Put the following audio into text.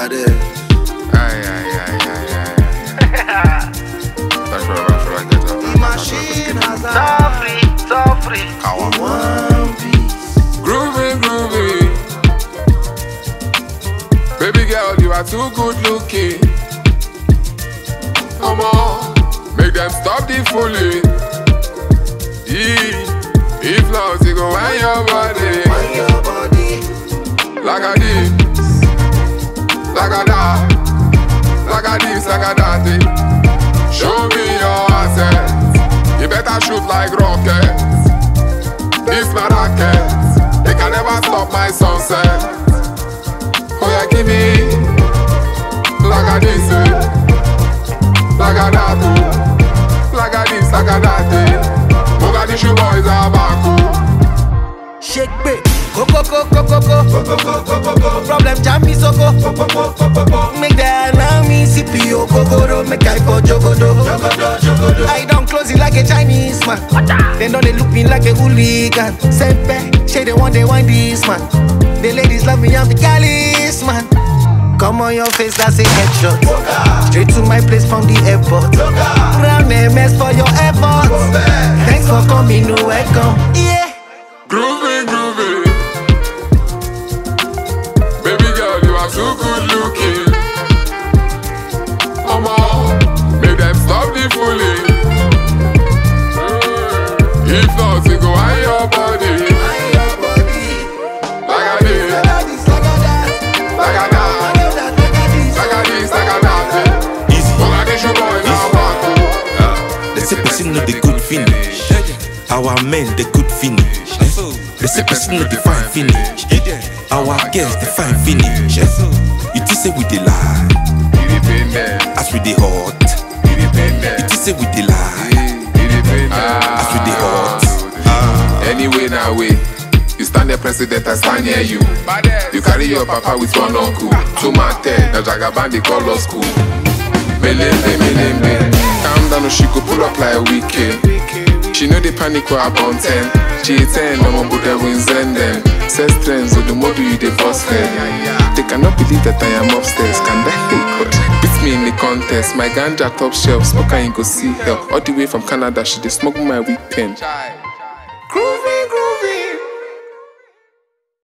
Bade. The machine has So free. One Piece. Groovy. Baby girl, you are too good looking. Come on, make them stop the fooling. If not, you go wind your body. Wind your body. Like a this, like a that, like a this, like a that. Show me your assets. You better shoot like rockets. This my racket. They can never stop my sunset. Oh yeah, give me like a this, like a that, like a this, like a that. Mogadishu boys are back. Shake bit. Go. Problem jam me so go. Make that allow me CPO go. Make I for jogodo. I don't close it like a Chinese man. They know they look me like a hooligan. Sempe, say they want this man. The ladies love me, I'm the Cali's man. Come on your face, that's a headshot. Straight to my place from the airport. Round MS for your effort. Thanks for coming, no welcome. Yeah. Groovy. Baby girl, you are too good looking. Come on, make them stop the fooling. If not, you go hide your body. Like a this, like a that, like a this, like a that. Mogadishu boys are back. They say person know the good finish. Our men the good finish. They say person know the fine finish. Our girls the fine finish. You think say we dey lie? As we dey hot. You think say we dey lie? As we dey hot. Anyway, now way. You stand the president, I stand near you. You carry your papa with one uncle. 2 man 10, the Jagaban they call us school. Melembe. Calm down, she go pull up like a weekend. She know the panic for about 10. She 10, no one would ever send them. Says trends, so the more you they boss them. They cannot believe that I am upstairs. Can that God beat me in the contest? My ganja top shelf, smoker ain't go see help. All the way from Canada, she they smoke my weed pen.